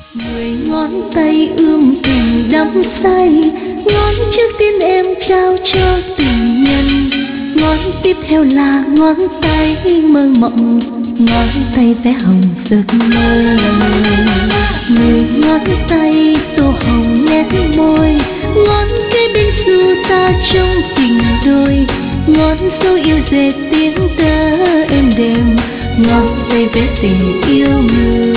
Mười ngón tay ươm tình đắm say, ngón trước tiên em trao cho tình nhân, ngón tiếp theo là ngón tay mơ mộng, ngón tay vẽ hồng giấc mơ. Mười ngón tay tô hồng nét môi, ngón kế bên du ta trong tình đôi, ngón dấu yêu dệt tiếng tơ êm đềm, ngón tay vẽ tình yêu người.